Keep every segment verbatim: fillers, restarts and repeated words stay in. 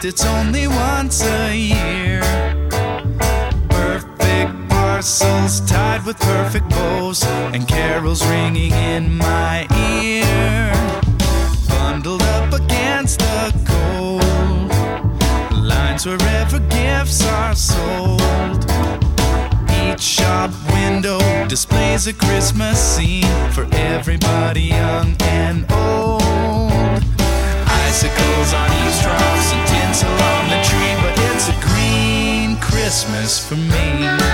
feast, it's only once a year. Perfect parcels tied with perfect bows, and carols ringing in my ear. Bundled up against the cold, lines wherever gifts are sold. Each shop window displays a Christmas scene for everybody young and old. Icicles on eavesdrops and tinsel on the tree, but it's a green Christmas for me.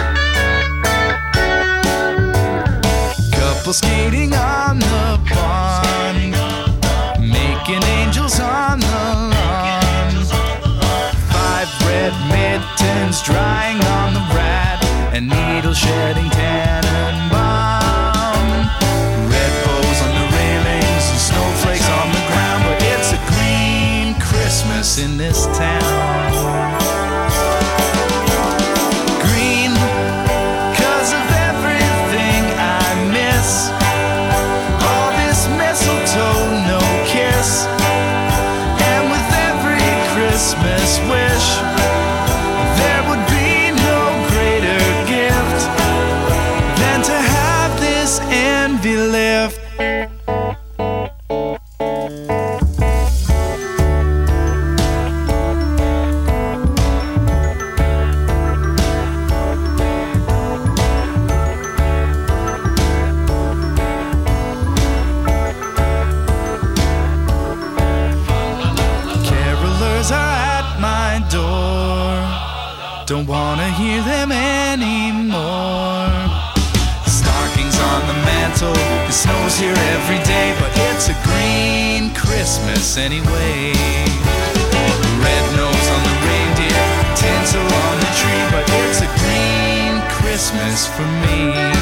Couple skating on the pond, making angels on the lawn. Five red mittens drying on the rat, and needle shedding Tannenbaum. Red bows on the railings and snowflakes on the ground, but it's a green Christmas in this town. Green, 'cause of everything I miss. All this mistletoe, no kiss. And with every Christmas wish, there would be no greater gift than to have this envy lift. Carolers are at my door, don't wanna hear them anymore. Stockings on the mantle, it snows here every day, but it's a green Christmas anyway. Red nose on the reindeer, tinsel on the tree, but it's a green Christmas for me.